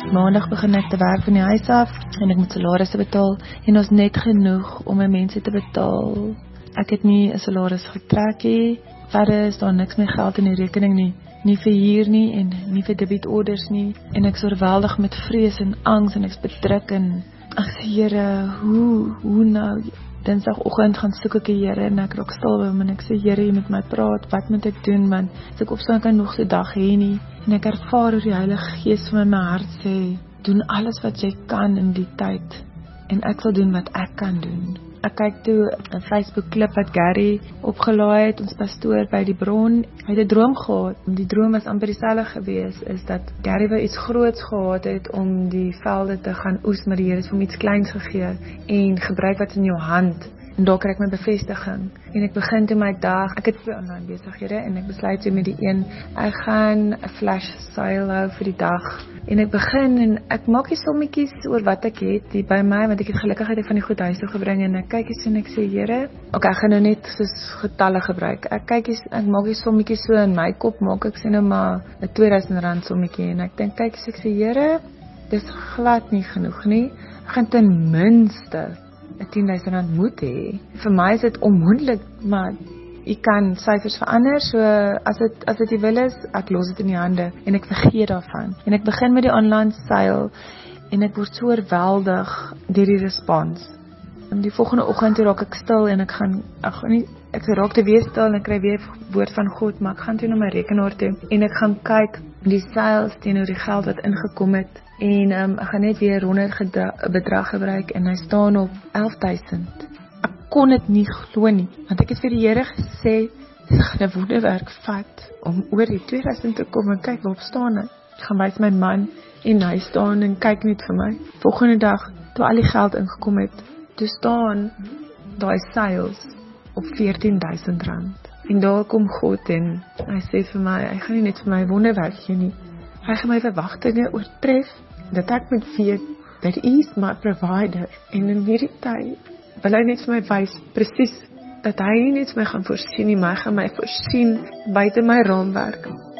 Maandag begin ek te werk van die huis af en ek moet salarisse betaal en ons net genoeg om my mense te betaal. Ek het nie 'n salaris getrek nie. Verder is daar niks meer geld in die rekening nie. Nie vir huur nie en nie vir debietorders nie. En ek is oorweldig met vrees en angs en ek is bedruk en ag Here, hoe nou? Dinsdagoggend gaan soek ek die Here en ek raak stil by hom en ek sê Here, jy moet my praat, wat moet ek doen man? As ek opstaan kan nog so dag hê nie. En ek ervaar hoe die Heilige Gees vir my hart sê, doen alles wat jy kan in die tyd en ek sal doen wat ek kan doen. Ek kyk toe 'n Facebook klip wat Gary opgelaai het, ons pastoor by die bron. Hy het 'n droom gehad. Die droom was amper dieselfde gewees, is dat Gary wou iets groots gehad het om die velde te gaan oes, maar die Here het vir hom iets kleins gegee en gebruik wat in jou hand. En daar kry ek my bevestiging. En ek begin toe my dag, ek het 2 online besighede en ek besluit toe met die een, ek gaan 'n flash sale hou vir die dag. En ek begin en ek maak die sommetjies oor wat ek het hier by my, want ek het gelukkig van die goed huis toe gebring en ek kyk eens en ek sê, Here, ek gaan nou net soos getalle gebruik. Ek kyk eens, ek maak die sommetjies so in my kop, maak ek sê nou maar 'n R2000 sommetjie en ek dink, kyk eens, ek sê, Here, dis glad nie genoeg nie. Ek gaan ten minste 'n R10,000 moet hê. Vir my is dit onmoontlik, maar jy kan syfers verander, so as dit jy wil is, ek los dit in die hande en ek vergeet daarvan. En ek begin met die online sale en ek word so oorweldig deur die respons. En die volgende oggend raak ek stil en ek raak te weer stil en ek kry weer woord van God, maar ek gaan toe na my rekenaar toe en ek gaan kyk die sales teenoor die geld wat ingekom het. En ek gaan net weer 100 bedrag gebruik en hy staan op 11,000. Ek kon dit nie glo nie, want ek het vir die Here gesê, dit gaan 'n wonderwerk vat om oor die 2000 te kom en kyk waarop staan hy. Ek gaan wys my man en hy staan en kyk net vir my. Volgende dag, toe al die geld ingekom het, toe staan daai sales op R14,000. En daar kom God en hy sê vir my, hy gaan nie net vir my wonderwerk gee nie. Hy gaan my verwagtinge oortref, dat ek moet weet, that he is my provider. En in hierdie tyd, wil hy net vir my wys, presies, dat hy nie net vir my gaan voorsien nie, maar hy gaan my voorsien buite my raamwerk.